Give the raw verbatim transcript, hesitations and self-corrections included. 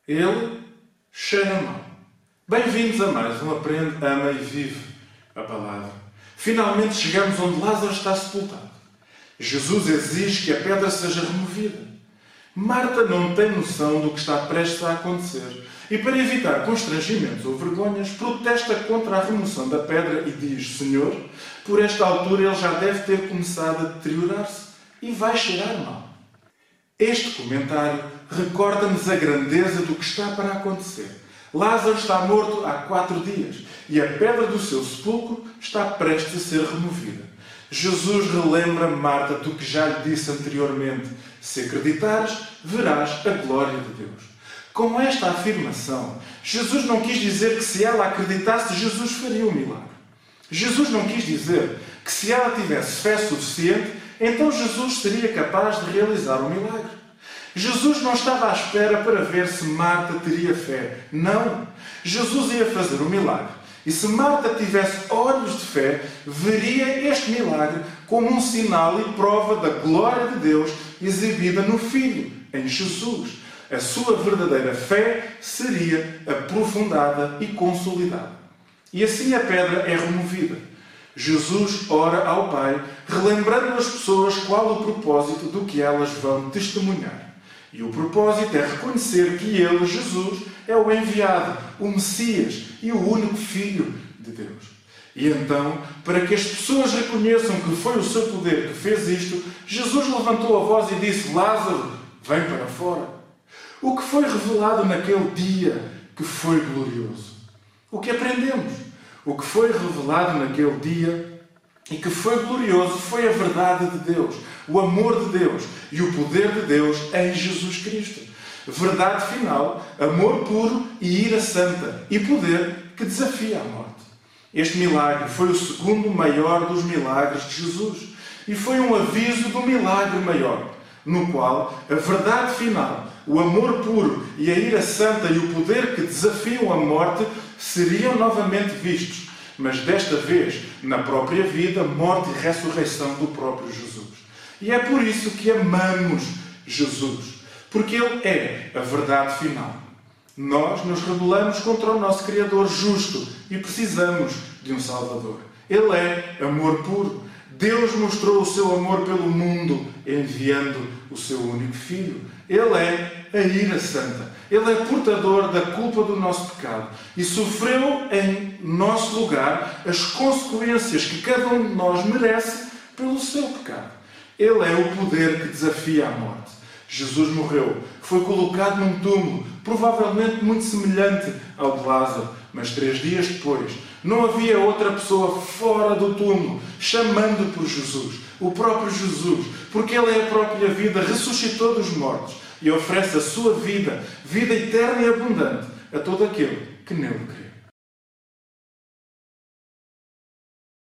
Ele cheira mal. Bem-vindos a mais um Aprende, Ama e Vive a Palavra. Finalmente chegamos onde Lázaro está sepultado. Jesus exige que a pedra seja removida. Marta não tem noção do que está prestes a acontecer e, para evitar constrangimentos ou vergonhas, protesta contra a remoção da pedra e diz: Senhor, por esta altura ele já deve ter começado a deteriorar-se e vai cheirar mal. Este comentário recorda-nos a grandeza do que está para acontecer. Lázaro está morto há quatro dias e a pedra do seu sepulcro está prestes a ser removida. Jesus relembra Marta do que já lhe disse anteriormente: se acreditares, verás a glória de Deus. Com esta afirmação, Jesus não quis dizer que se ela acreditasse, Jesus faria o milagre. Jesus não quis dizer que se ela tivesse fé suficiente, então Jesus seria capaz de realizar o milagre. Jesus não estava à espera para ver se Marta teria fé. Não! Jesus ia fazer o milagre. E se Marta tivesse olhos de fé, veria este milagre como um sinal e prova da glória de Deus exibida no Filho, em Jesus. A sua verdadeira fé seria aprofundada e consolidada. E assim a pedra é removida. Jesus ora ao Pai, relembrando às pessoas qual o propósito do que elas vão testemunhar. E o propósito é reconhecer que Ele, Jesus, é o enviado, o Messias e o único Filho de Deus. E então, para que as pessoas reconheçam que foi o seu poder que fez isto, Jesus levantou a voz e disse: Lázaro, vem para fora. O que foi revelado naquele dia que foi glorioso? O que aprendemos? O que foi revelado naquele dia e que foi glorioso foi a verdade de Deus, o amor de Deus e o poder de Deus em Jesus Cristo. Verdade final, amor puro e ira santa e poder que desafia a morte. Este milagre foi o segundo maior dos milagres de Jesus e foi um aviso do milagre maior, no qual a verdade final, o amor puro e a ira santa e o poder que desafiam a morte seriam novamente vistos, mas desta vez na própria vida, morte e ressurreição do próprio Jesus. E é por isso que amamos Jesus, porque Ele é a verdade final. Nós nos rebelamos contra o nosso Criador justo e precisamos de um Salvador. Ele é amor puro. Deus mostrou o seu amor pelo mundo, enviando o seu único Filho. Ele é a ira santa. Ele é portador da culpa do nosso pecado e sofreu em nosso lugar as consequências que cada um de nós merece pelo seu pecado. Ele é o poder que desafia a morte. Jesus morreu, foi colocado num túmulo, provavelmente muito semelhante ao de Lázaro, mas três dias depois não havia outra pessoa fora do túmulo chamando por Jesus, o próprio Jesus, porque Ele é a própria vida, ressuscitou dos mortos e oferece a sua vida, vida eterna e abundante, a todo aquele que nele crê.